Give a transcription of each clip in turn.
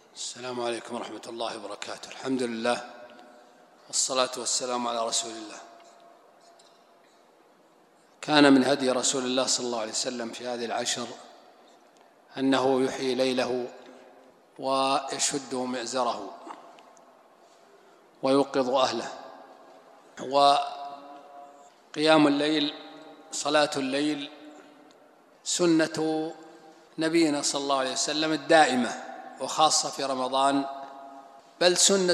السلام عليكم ورحمة الله وبركاته. الحمد لله والصلاة والسلام على رسول الله. كان من هدي رسول الله صلى الله عليه وسلم في هذه العشر أنه يحيي ليله ويشد مئزره ويوقظ أهله. وقيام الليل، صلاة الليل، سنة نبينا صلى الله عليه وسلم الدائمة، وخاصة في رمضان، بل سنة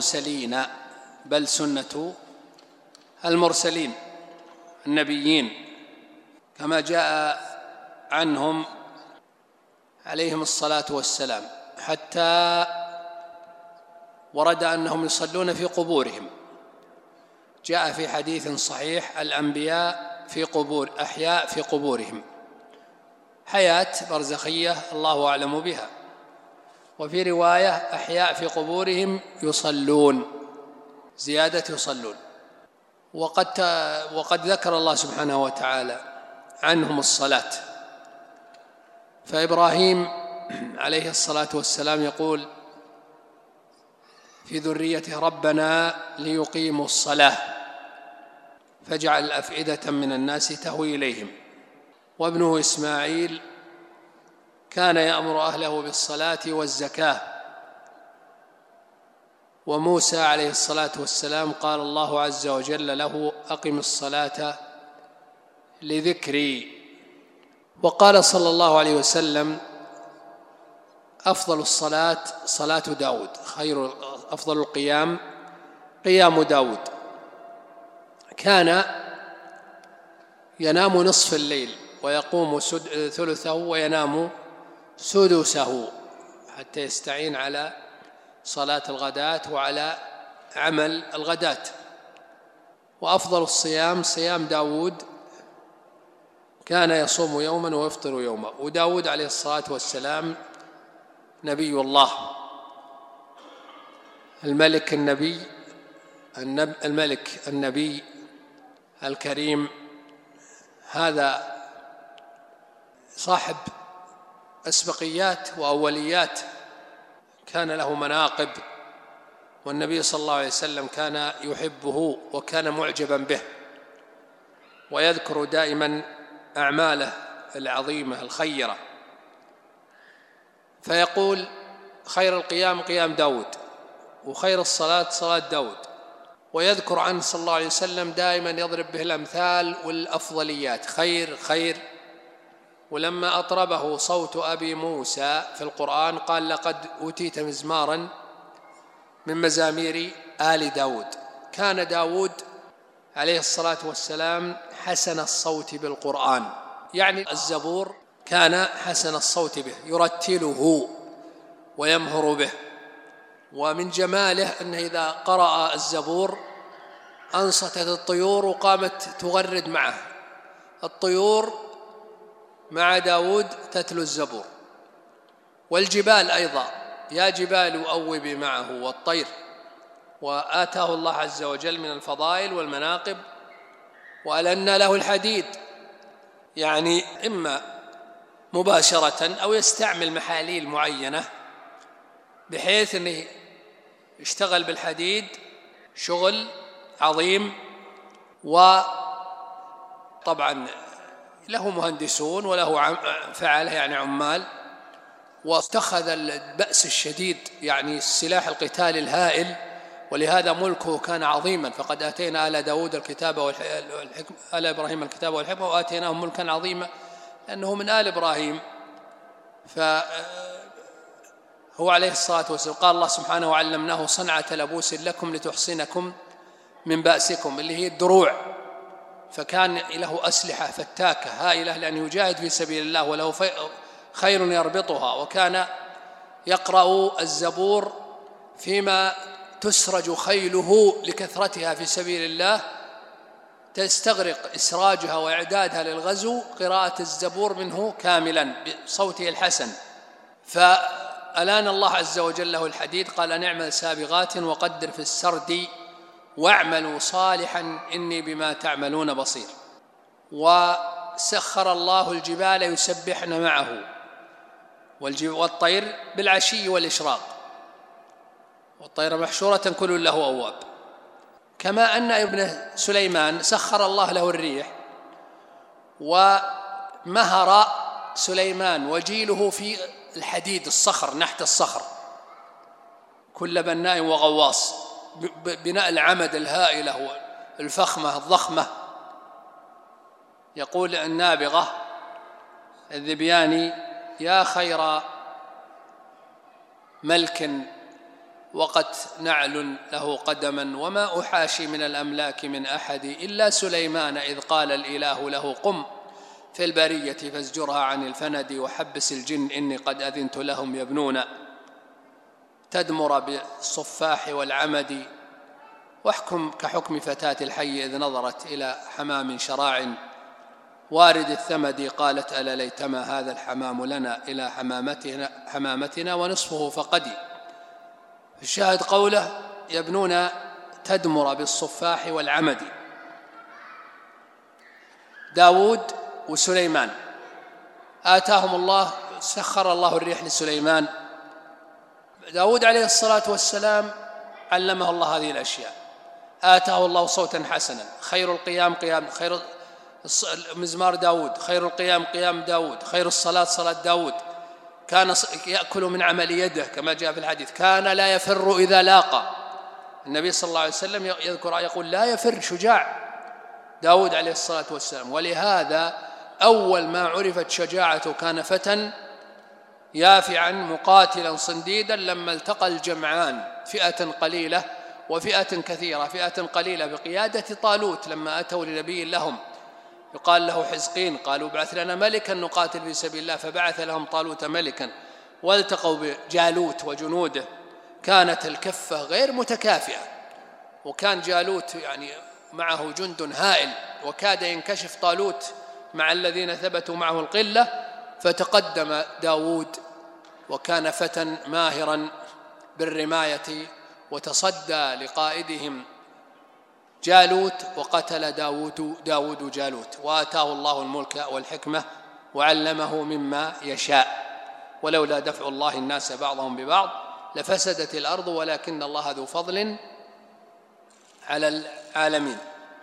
المرسلين النبيين، كما جاء عنهم عليهم الصلاة والسلام، حتى ورد أنهم يصلون في قبورهم. جاء في حديث صحيح: الأنبياء أحياء في قبورهم، حياة برزخية الله أعلم بها. وفي رواية: أحياء في قبورهم يصلون، زيادة يصلون. وقد ذكر الله سبحانه وتعالى عنهم الصلاة. فإبراهيم عليه الصلاة والسلام يقول في ذريته: ربنا ليقيموا الصلاة فاجعل أفئدة من الناس تهوي إليهم. وابنه إسماعيل كان يأمر أهله بالصلاة والزكاة. وموسى عليه الصلاة والسلام قال الله عز وجل له: أقم الصلاة لذكري. وقال صلى الله عليه وسلم: أفضل الصلاة صلاة داود، أفضل القيام قيام داود. كان ينام نصف الليل ويقوم ثلثه وينام سدسه، حتى يستعين على صلاة الغداة وعلى عمل الغداة. وأفضل الصيام صيام داود، كان يصوم يوما ويفطر يوما. وداود عليه الصلاة والسلام نبي الله، الملك النبي الكريم، هذا صاحب أسبقيات وأوليات، كان له مناقب، والنبي صلى الله عليه وسلم كان يحبه وكان معجبا به، ويذكر دائما أعماله العظيمة الخيرة. فيقول: خير القيام قيام داود، وخير الصلاة صلاة داود. ويذكر عنه صلى الله عليه وسلم دائما يضرب به الأمثال والأفضليات، خير. ولما أطربه صوت أبي موسى في القرآن قال: لقد أوتيت مزمارا من مزامير آل داود. كان داود عليه الصلاة والسلام حسن الصوت بالقرآن، يعني الزبور كان حسن الصوت به، يرتله ويمهر به. ومن جماله أنه إذا قرأ الزبور أنصتت الطيور وقامت تغرد معه. الطيور مع داود تتلو الزبور، والجبال أيضا: يا جبال أوبي معه، والطير. وآتاه الله عز وجل من الفضائل والمناقب. وألنا له الحديد، يعني إما مباشرة أو يستعمل محاليل معينة بحيث أنه يشتغل بالحديد شغل عظيم. وطبعا له مهندسون وله فعله، يعني عمال. واتخذ البأس الشديد، يعني السلاح القتالي الهائل، ولهذا ملكه كان عظيما. فقد آتينا آل داود الكتاب والحكمة، آل إبراهيم الكتاب والحكمة، وآتيناهم ملكا عظيما، لأنه من آل إبراهيم. فهو عليه الصلاة والسلام قال الله سبحانه: وعلمناه صنعة لبوس لكم لتحصنكم من بأسكم، اللي هي الدروع. فكان له أسلحة فتاكة هائلة لأن يجاهد في سبيل الله، وله خير يربطها. وكان يقرأ الزبور فيما تسرج خيله لكثرتها في سبيل الله، تستغرق إسراجها وإعدادها للغزو، قراءة الزبور منه كاملا بصوته الحسن. فألان الله عز وجل له الحديد، قال: نعمل سابغات وقدر في السرد واعملوا صالحا إني بما تعملون بصير. وسخر الله الجبال يسبحن معه، والطير بالعشي والإشراق. والطير محشورة كل له أواب. كما أن ابن سليمان سخر الله له الريح، ومهر سليمان وجيله في الحديد الصخر، نحت الصخر، كل بناء وغواص، بناء العمد الهائلة الفخمة الضخمة. يقول النابغة الذبياني: يا خير ملك وقد نعل له قدما، وما أحاشي من الأملاك من أحد إلا سليمان إذ قال الإله له قم في البرية فازجرها عن الفند وحبس الجن إني قد أذنت لهم يبنون تدمر بالصفاح والعمد، واحكم كحكم فتاة الحي إذ نظرت إلى حمام شراع وارد الثمد قالت ألا ليتما هذا الحمام لنا إلى حمامتنا ونصفه فقدي. الشاهد قوله يبنون تدمر بالصفاح والعمد. داود وسليمان آتاهم الله، سخر الله الريح لسليمان. داود عليه الصلاة والسلام علمه الله هذه الأشياء، آتاه الله صوتا حسنا، خير القيام قيام، خير مزمار داود، خير القيام قيام داود، خير الصلاة صلاة داود، كان يأكل من عمل يده كما جاء في الحديث، كان لا يفر إذا لاقى. النبي صلى الله عليه وسلم يذكر يقول لا يفر، شجاع داود عليه الصلاة والسلام. ولهذا أول ما عرفت شجاعته كان فتى يافعا مقاتلا صنديدا، لما التقى الجمعان فئة قليلة وفئة كثيرة، فئة قليلة بقيادة طالوت لما أتوا لنبي لهم يقال له حزقين، قالوا ابعث لنا ملكا نقاتل في سبيل الله، فبعث لهم طالوت ملكا، والتقوا بجالوت وجنوده. كانت الكفة غير متكافئة، وكان جالوت يعني معه جند هائل، وكاد ينكشف طالوت مع الذين ثبتوا معه القلة، فتقدم داود وكان فتى ماهرا بالرماية، وتصدى لقائدهم جالوت، وقتل داود جالوت، وآتاه الله الملك والحكمة وعلمه مما يشاء. ولولا دفع الله الناس بعضهم ببعض لفسدت الأرض ولكن الله ذو فضل على العالمين.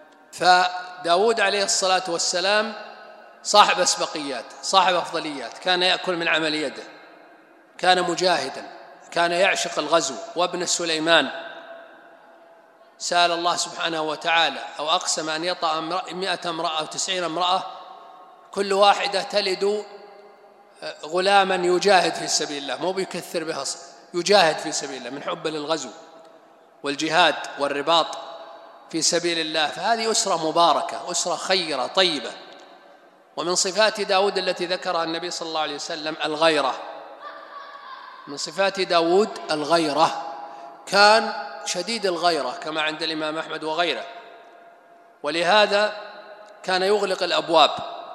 فداود عليه الصلاة والسلام صاحب أسبقيات، صاحب أفضليات، كان يأكل من عمل يده، كان مجاهدا، كان يعشق الغزو. وابن سليمان سأل الله سبحانه وتعالى أو أقسم أن يطأ 100 امرأة أو 90 امرأة كل واحدة تلد غلاما يجاهد في سبيل الله، مو بيكثر بها، يجاهد في سبيل الله من حب للغزو والجهاد والرباط في سبيل الله. فهذه أسرة مباركة، أسرة خيرة طيبة. ومن صفات داود التي ذكرها النبي صلى الله عليه وسلم الغيرة، من صفات داود الغيرة، كان شديد الغيرة كما عند الإمام أحمد وغيره، ولهذا كان يغلق الأبواب.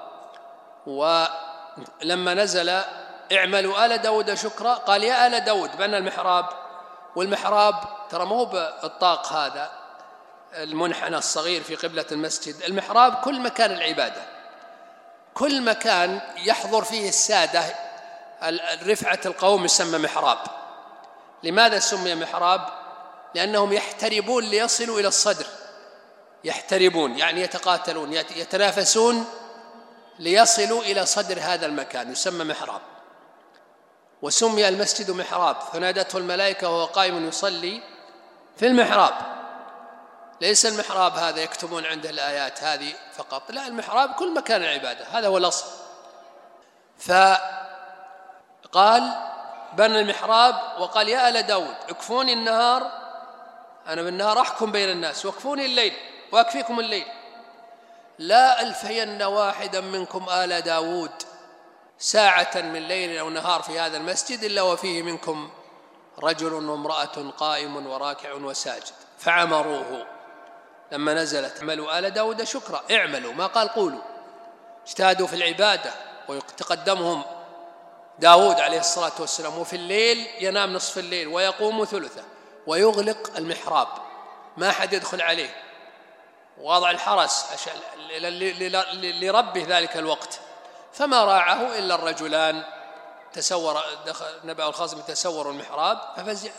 ولما نزل اعملوا آل داود شكرا قال يا آل داود، بنى المحراب، والمحراب ترى مو بالطاق هذا المنحنى الصغير في قبلة المسجد، المحراب كل مكان العبادة، كل مكان يحضر فيه السادة رفعة القوم يسمى محراب. لماذا سمي محراب؟ لأنهم يحتربون ليصلوا إلى الصدر، يحتربون يعني يتقاتلون يتنافسون ليصلوا إلى صدر هذا المكان، يسمى محراب. وسمي المسجد محراب، فنادته الملائكة وهو قائم يصلي في المحراب. ليس المحراب هذا يكتبون عنده الآيات هذه فقط، لا، المحراب كل مكان العبادة، هذا هو الأصل. فقال بنى المحراب وقال يا آل داود اكفوني النهار، أنا بالنهار أحكم بين الناس، واكفوني الليل وأكفيكم الليل، لا ألفين واحدا منكم آل داود ساعة من ليل أو نهار في هذا المسجد إلا وفيه منكم رجل وامرأة قائم وراكع وساجد. فعمروه لما نزلت اعملوا آل داود شكرا، اعملوا ما قال قولوا، اجتهدوا في العبادة. ويتقدمهم داود عليه الصلاة والسلام، وفي الليل ينام نصف الليل ويقوم ثلثه، ويغلق المحراب ما أحد يدخل عليه، ووضع الحرس لربه ذلك الوقت. فما راعه إلا الرجلان تسور، نبأ الخصم تسوروا المحراب ففزع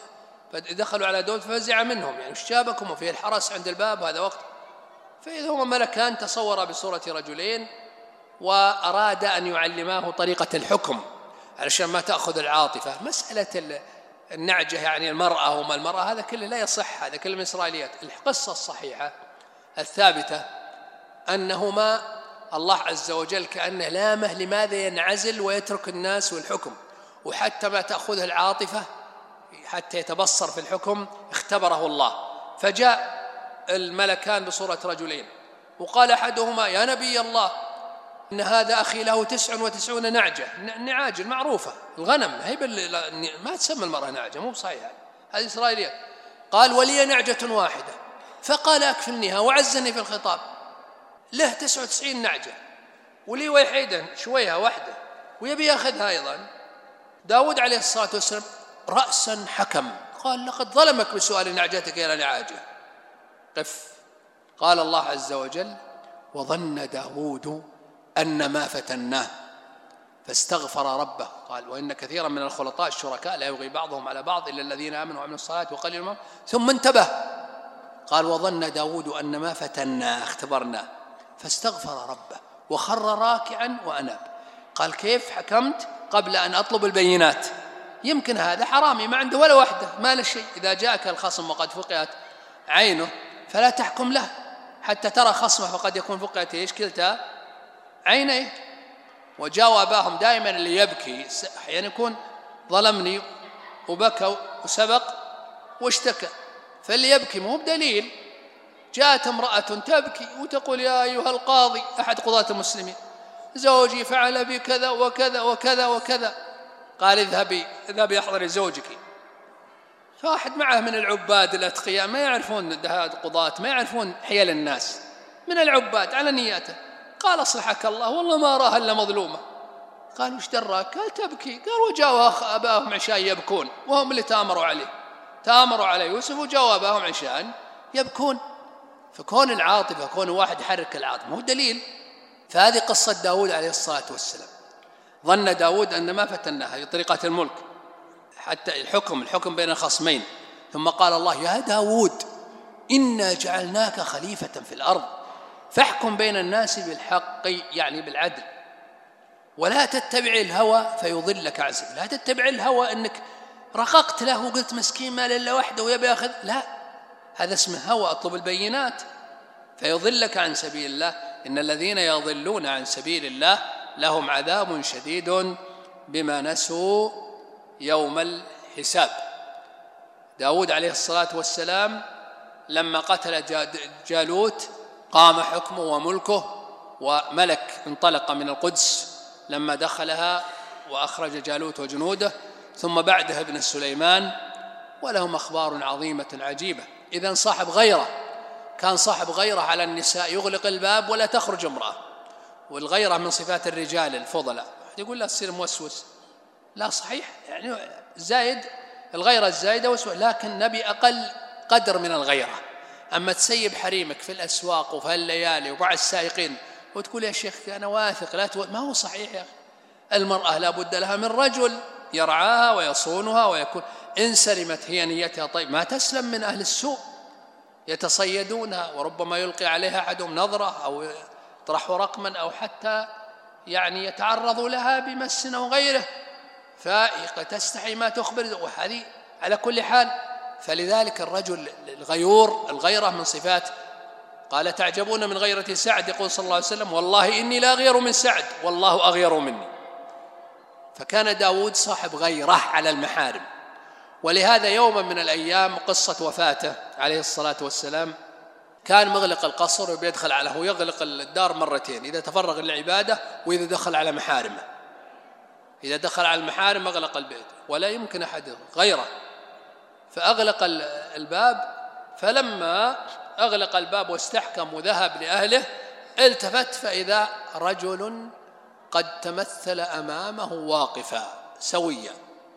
فدخلوا على داود ففزع منهم، يعني شابكم وفيه الحرس عند الباب هذا وقت. فإذا هما ملكان تصورا بصورة رجلين وأراد أن يعلماه طريقة الحكم علشان ما تأخذ العاطفة. مسألة النعجة يعني المرأة وما المرأة هذا كله لا يصح، هذا كله من إسرائيليات. القصة الصحيحة الثابتة أنهما الله عز وجل كأنه لامه لماذا ينعزل ويترك الناس والحكم، وحتى ما تأخذه العاطفة حتى يتبصر في الحكم اختبره الله. فجاء الملكان بصورة رجلين وقال أحدهما يا نبي الله إن هذا أخي له 99 نعجة، النعاج المعروفة الغنم، هي ما تسمى المرأة نعجة، مو بصحيح، هذه إسرائيلية. قال ولي نعجة واحدة، فقال أكفلنيها وعزني في الخطاب. له 99 نعجة ولي وحيدا شويها واحدة ويبي ياخذها أيضا. داود عليه الصلاة والسلام رأسا حكم، قال لقد ظلمك بسؤال نعجتك يا نعاجة، قف. قال الله عز وجل وظن داود أن ما فتناه فاستغفر ربه. قال وإن كثيرا من الخلطاء الشركاء لا يبغي بعضهم على بعض إلا الذين آمنوا وعملوا الصالحات وقليل ما. ثم انتبه قال وظن داود أن ما فتناه اختبرناه فاستغفر ربه وخر راكعا وأناب. قال كيف حكمت قبل أن أطلب البينات؟ يمكن هذا حرامي ما عنده ولا واحدة، ما له شيء. إذا جاءك الخصم وقد فقئت عينه فلا تحكم له حتى ترى خصمه، فقد يكون فقئت ايش كلتا عينيه. وجاءوا أباهم دائما اللي يبكي أحيانا يكون ظلمني وبكى وسبق واشتكى، فاللي يبكي مو بدليل. جاءت امرأة تبكي وتقول يا أيها القاضي أحد قضاة المسلمين زوجي فعل بي كذا وكذا وكذا وكذا. قال اذهبي احضري زوجك. فواحد معه من العباد الأتقياء ما يعرفون القضاة، ما يعرفون حيل الناس، من العباد على نياته. قال أصلحك الله والله ما أراها إلا مظلومة. قال وش دراك؟ قال تبكي. قال وجاءوا أباهم عشان يبكون وهم اللي تآمروا على يوسف، وجاءوا أباهم عشان يبكون. فكون العاطفة كون واحد يحرك العاطفة مو دليل. فهذه قصة داود عليه الصلاة والسلام. ظن داود أن ما فتناه، هذه طريقة الملك حتى الحكم بين الخصمين. ثم قال الله يا داود إنا جعلناك خليفة في الأرض فاحكم بين الناس بالحق، يعني بالعدل، ولا تتبع الهوى فيضلك عن سبيل. لا تتبع الهوى أنك رققت له وقلت مسكين ما إلا وحده ويبي ياخذ، لا، هذا اسمه هوى. اطلب البينات فيضلك عن سبيل الله. إن الذين يضلون عن سبيل الله لهم عذاب شديد بما نسوا يوم الحساب. داود عليه الصلاة والسلام لما قتل جالوت قام حكمه وملكه، وملك انطلق من القدس لما دخلها وأخرج جالوت وجنوده، ثم بعدها ابن سليمان، ولهم أخبار عظيمة عجيبة. إذن صاحب غيرة، كان صاحب غيرة على النساء يغلق الباب ولا تخرج امرأة، والغيرة من صفات الرجال الفضلاء. يقول لا تصير موسوس، لا صحيح، يعني زايد الغيرة الزايدة وسوء، لكن نبي أقل قدر من الغيرة. أما تسيب حريمك في الأسواق وفي الليالي ومع السائقين وتقول يا شيخ أنا واثق، ما هو صحيح يا أخي. المرأة لا بد لها من رجل يرعاها ويصونها ويكون إن سلمت هي نيتها طيب ما تسلم من أهل السوء يتصيدونها، وربما يلقي عليها أحدهم نظرة أو يطرح رقما أو حتى يعني يتعرض لها بمس أو غيره، فتستحي ما تخبر. وهذه على كل حال. فلذلك الرجل الغيرة من صفات، قال تعجبون من غيرة سعد، يقول صلى الله عليه وسلم والله إني لا أغير من سعد والله أغير مني. فكان داود صاحب غيرة على المحارم. ولهذا يوما من الأيام قصة وفاته عليه الصلاة والسلام كان مغلق القصر وبيدخل عليه، هو يغلق الدار مرتين، إذا تفرغ للعبادة وإذا دخل على محارمه. إذا دخل على المحارم أغلق البيت ولا يمكن أحد غيره، فأغلق الباب. فلما أغلق الباب واستحكم وذهب لأهله التفت فإذا رجل قد تمثل أمامه واقفا سويا،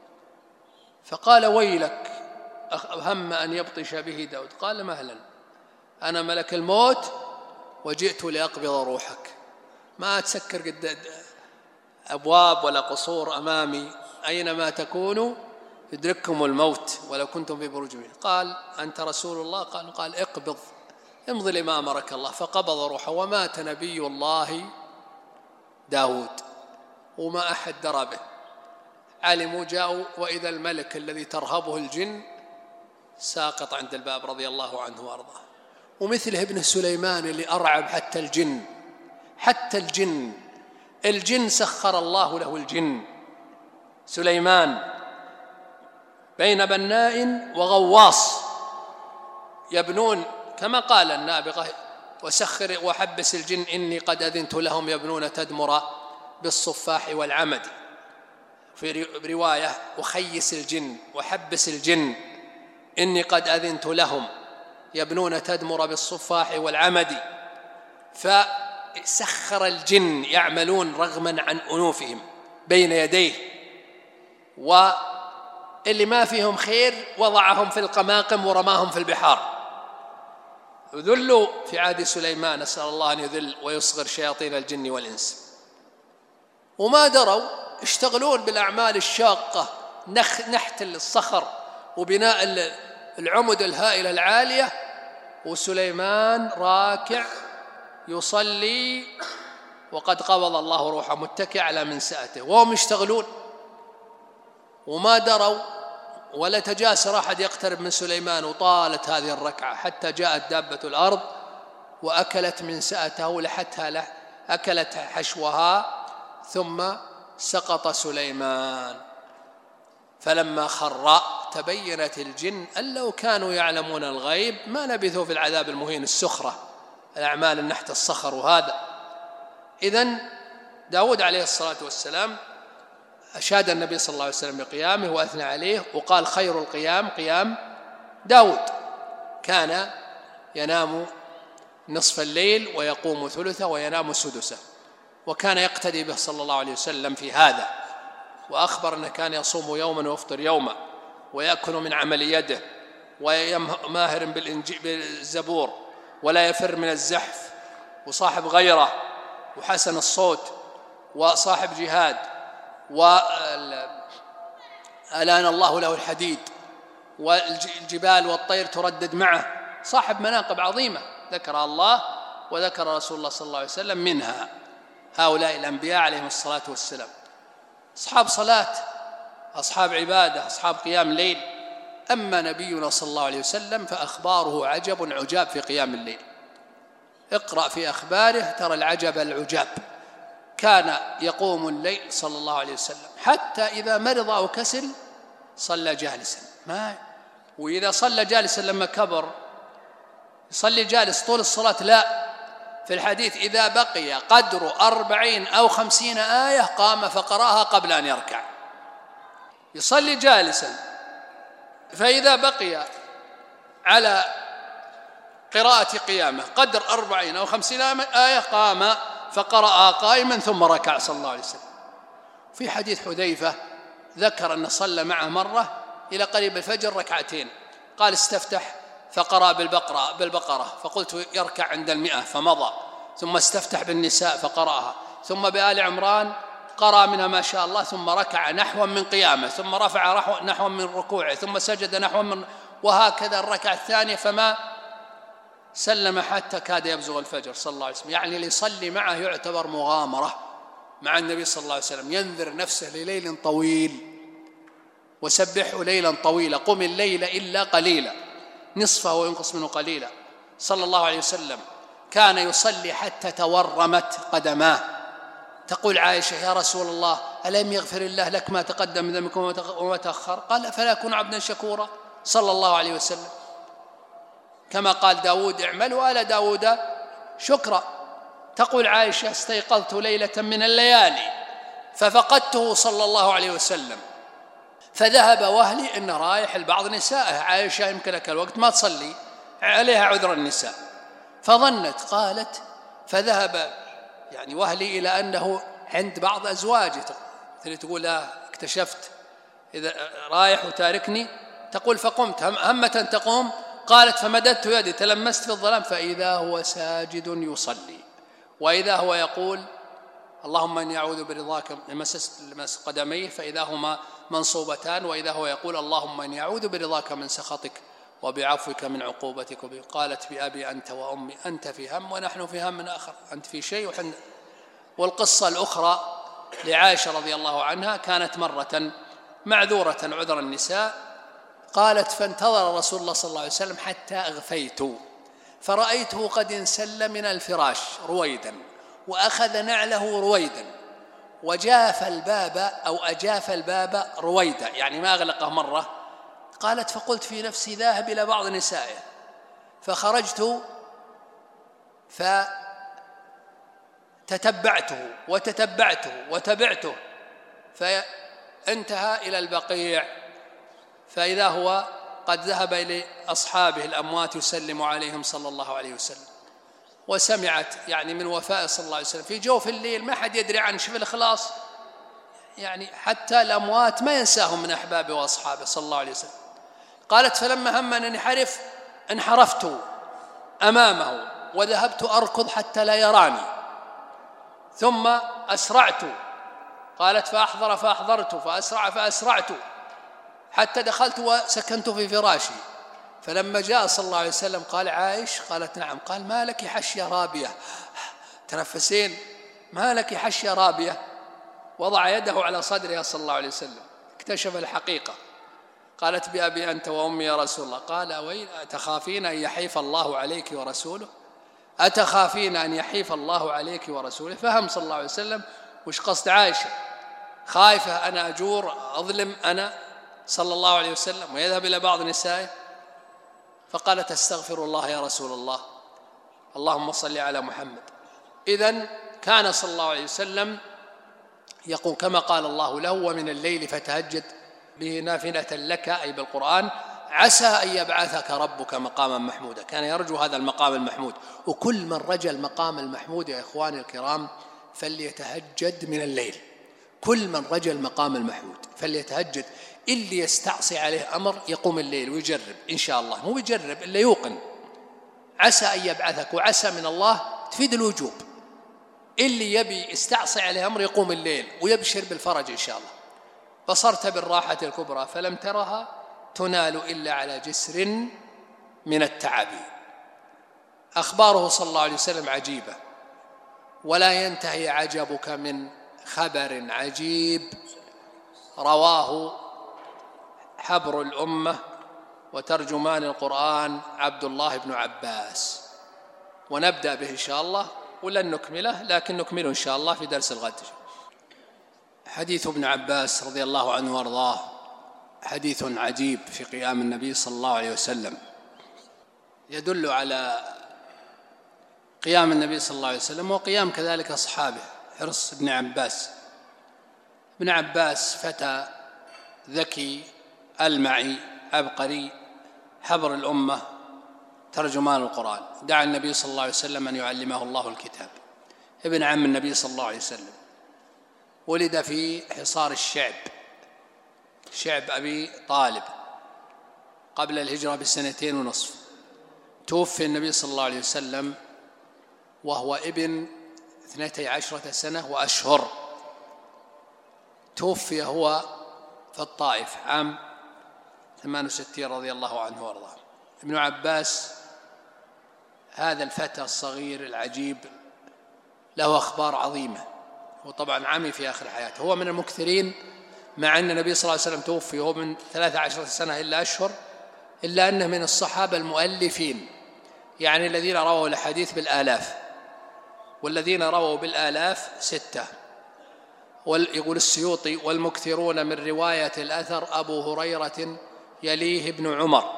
فقال ويلك هم أن يبطش به داود. قال مهلا أنا ملك الموت وجئت لأقبض روحك، ما أتسكر قد أبواب ولا قصور أمامي، أينما تكونوا يدرككم الموت ولو كنتم في بروج مشيدة. قال أنت رسول الله؟ قال اقبض، امضي لما أمرك الله. فقبض روحه ومات نبي الله داود وما أحد درى به. علموا جاءوا وإذا الملك الذي ترهبه الجن ساقط عند الباب رضي الله عنه وأرضاه. ومثله ابن سليمان اللي أرعب حتى الجن، الجن سخر الله له الجن. سليمان بين بناء وغواص يبنون كما قال النابغة وسخر وحبس الجن إني قد أذنت لهم يبنون تدمر بالصفاح والعمد. في رواية وخيس الجن وحبس الجن إني قد أذنت لهم يبنون تدمر بالصفاح والعمد. فسخر الجن يعملون رغما عن أنوفهم بين يديه، واللي ما فيهم خير وضعهم في القماقم ورماهم في البحار. ذلوا في عهد سليمان، نسأل الله أن يذل ويصغر شياطين الجن والإنس. وما دروا يشتغلون بالأعمال الشاقة، نحت الصخر وبناء العمد الهائلة العالية، وسليمان راكع يصلي وقد قبض الله روحه متكئ على منسأته وهم يشتغلون. وما دروا ولا تجاسر أحد يقترب من سليمان. وطالت هذه الركعة حتى جاءت دابة الأرض وأكلت منسأته لحتها أكلت حشوها، ثم سقط سليمان. فلما خر تبينت الجن أن لو كانوا يعلمون الغيب ما لبثوا في العذاب المهين. السخرة، الأعمال النحت الصخر. وهذا إذن داود عليه الصلاة والسلام أشاد النبي صلى الله عليه وسلم بقيامه وأثنى عليه، وقال خير القيام قيام داود، كان ينام نصف الليل ويقوم ثلثه وينام سدسه، وكان يقتدي به صلى الله عليه وسلم في هذا. وأخبر أنه كان يصوم يوما ويفطر يوما ويأكل من عمل يده وماهر بالزبور ولا يفر من الزحف، وصاحب غيره وحسن الصوت وصاحب جهاد، وألان الله له الحديد والجبال والطير تردد معه، صاحب مناقب عظيمة ذكر الله وذكر رسول الله صلى الله عليه وسلم، منها هؤلاء الأنبياء عليهم الصلاة والسلام. أصحاب صلاة، أصحاب عبادة، أصحاب قيام ليل. أما نبينا صلى الله عليه وسلم فأخباره عجب عجاب في قيام الليل. اقرأ في أخباره ترى العجب العجاب. كان يقوم الليل صلى الله عليه وسلم حتى إذا مرض أو كسل صلى جالسا، وإذا صلى جالسا لما كبر يصلي جالس طول الصلاة، لا، في الحديث إذا بقي قدر 40 أو 50 آية قام فقرأها قبل أن يركع. يصلي جالسا، فإذا بقي على قراءة قيامه قدر 40 أو 50 آية قام فقرأها قائما ثم ركع صلى الله عليه وسلم. في حديث حذيفة ذكر أن صلى معه مرة إلى قريب الفجر ركعتين، قال استفتح فقرأ بالبقرة فقلت يركع عند 100 فمضى، ثم استفتح بالنساء فقرأها، ثم بآل عمران قرأ منها ما شاء الله، ثم ركع نحو من قيامه، ثم رفع نحو من ركوعه، ثم سجد نحو من، وهكذا الركعة الثانية، فما سلم حتى كاد يبزغ الفجر صلى الله عليه وسلم. يعني اللي يصلي معه يعتبر مغامرة مع النبي صلى الله عليه وسلم، ينذر نفسه لليل طويل. وسبحه ليلا طويلا، قم الليل إلا قليلا، نصفه وينقص منه قليلا. صلى الله عليه وسلم كان يصلي حتى تورمت قدماه. تقول عائشة يا رسول الله ألم يغفر الله لك ما تقدم من ذنبك وما تأخر؟ قال فلا أكون عبدا شكورا صلى الله عليه وسلم، كما قال داود اعملوا آل داود شكرا. تقول عائشة استيقظت ليلة من الليالي ففقدته صلى الله عليه وسلم، فذهب وهلي إن رايح البعض نسائه، عائشة يمكن لك الوقت ما تصلي عليها عذر النساء، فظنت قالت فذهب يعني وهلي إلى أنه عند بعض أزواجه. تقول لا اكتشفت إذا رايح وتاركني. تقول فقمت همة تقوم، قالت فمددت يدي تلمست في الظلام فإذا هو ساجد يصلي، وإذا هو يقول اللهم إني أعوذ برضاك لمس قدميه فإذا هما منصوبتان، وإذا هو يقول اللهم إني أعوذ برضاك من سخطك وبعفوك من عقوبتك. قالت بأبي أنت وأمي أنت في هم ونحن في هم آخر، أنت في شيء وحن. والقصة الأخرى لعائشة رضي الله عنها كانت مرة معذورة عذر النساء، قالت فانتظر رسول الله صلى الله عليه وسلم حتى أغفيت فرأيته قد انسل من الفراش رويدا وأخذ نعله رويدا وجاف الباب أو أجاف الباب رويدا، يعني ما أغلقه مرة. قالت فقلت في نفسي ذاهب إلى بعض نسائه، فخرجت فتتبعته وتبعته فانتهى إلى البقيع، فإذا هو قد ذهب إلى أصحابه الأموات يسلم عليهم صلى الله عليه وسلم. وسمعت يعني من وفاء صلى الله عليه وسلم في جوف الليل، ما حد يدري عن شوف الإخلاص، يعني حتى الأموات ما ينساهم من أحبابه وأصحابه صلى الله عليه وسلم. قالت فلما هم أن انحرف انحرفت أمامه وذهبت أركض حتى لا يراني، ثم أسرعت. قالت فأحضرت فأسرعت حتى دخلت وسكنت في فراشي. فلما جاء صلى الله عليه وسلم قال عائش؟ قالت نعم. قال ما لك حشية رابية؟ تنفسين، ما لك حشية رابية؟ وضع يده على صدرها صلى الله عليه وسلم، اكتشف الحقيقة. قالت بأبي أنت وأمي يا رسول الله. قال ويل أتخافين أن يحيف الله عليك ورسوله؟ أتخافين أن يحيف الله عليك ورسوله؟ فهم صلى الله عليه وسلم وش قصد عائشة، خايفة أنا أجور أظلم أنا صلى الله عليه وسلم ويذهب إلى بعض نسائه. فقالت استغفر الله يا رسول الله، اللهم صل على محمد. إذن كان صلى الله عليه وسلم يقول كما قال الله له ومن الليل فتهجد به نافلة لك، أي بالقرآن، عسى أن يبعثك ربك مقاما محمودا. كان يرجو هذا المقام المحمود. وكل من رجى المقام المحمود يا إخواني الكرام فليتهجد من الليل. كل من رجى المقام المحمود فليتهجد. اللي يستعصي عليه أمر يقوم الليل ويجرب إن شاء الله، مو يجرب إلا يوقن. عسى أن يبعثك، وعسى من الله تفيد الوجوب. اللي يبي يستعصي عليه أمر يقوم الليل ويبشر بالفرج إن شاء الله. بصرت بالراحة الكبرى فلم ترها تنال إلا على جسر من التعب. أخباره صلى الله عليه وسلم عجيبة، ولا ينتهي عجبك من خبر عجيب رواه حبر الأمة وترجمان القرآن عبد الله بن عباس. ونبدأ به إن شاء الله، ولن نكمله لكن نكمله إن شاء الله في درس الغد. حديث ابن عباس رضي الله عنه وارضاه حديث عجيب في قيام النبي صلى الله عليه وسلم، يدل على قيام النبي صلى الله عليه وسلم وقيام كذلك أصحابه. حرص ابن عباس. ابن عباس فتى ذكي ألمعي عبقري، حبر الأمة، ترجمان القرآن، دعا النبي صلى الله عليه وسلم أن يعلمه الله الكتاب. ابن عم النبي صلى الله عليه وسلم، ولد في حصار الشعب، شعب أبي طالب، قبل الهجرة ب2.5 سنين. توفي النبي صلى الله عليه وسلم وهو ابن 12 سنة وأشهر. توفي هو في الطائف عام 68 رضي الله عنه وارضاه. ابن عباس هذا الفتى الصغير العجيب له أخبار عظيمة، وطبعا عمي في آخر حياته. هو من المكثرين، مع أن النبي صلى الله عليه وسلم توفي وهو من 13 سنة إلا أشهر، إلا أنه من الصحابة المؤلفين، يعني الذين رووا الحديث بالآلاف، والذين رووا بالآلاف 6. يقول السيوطي والمكثرون من رواية الأثر أبو هريرة يليه ابن عمر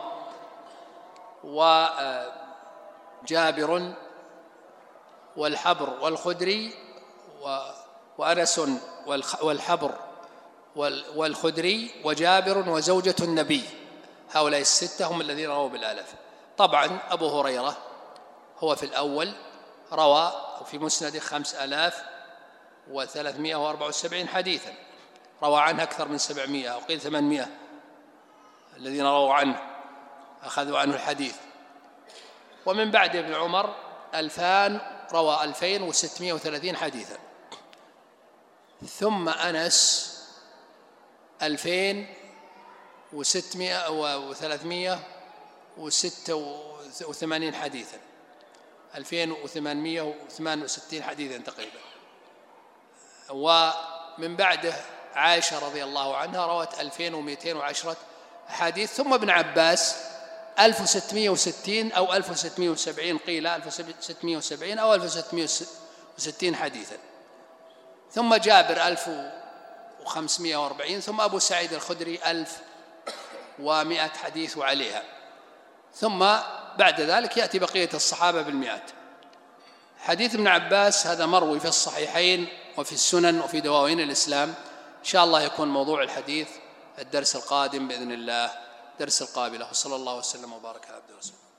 وجابر والحبر والخدري وأنس والحبر والخدري وجابر وزوجة النبي. هؤلاء ال6 هم الذين رووا بالآلاف. طبعا أبو هريرة هو في الأول، روى في مسنده 5374 حديثا، روى عنه أكثر من 700 أو قيل 800 الذين رووا عنه أخذوا عنه الحديث. ومن بعد ابن عمر 2000 روى 2630 حديثا. ثم أنس 2386 حديثا، 2868 حديثا تقريبا. ومن بعده عائشة رضي الله عنها روت 2210 أحاديث، ثم ابن عباس 1660 أو 1670، قيل 1670 أو 1660 حديثا، ثم جابر 1540، ثم أبو سعيد الخدري 1100 حديث وعليها، ثم بعد ذلك يأتي بقية الصحابة بالمئات. حديث ابن عباس هذا مروي في الصحيحين وفي السنن وفي دواوين الإسلام. إن شاء الله يكون موضوع الحديث الدرس القادم بإذن الله، درس القابلة. وصلى الله وسلم وبارك على عبده ورسوله.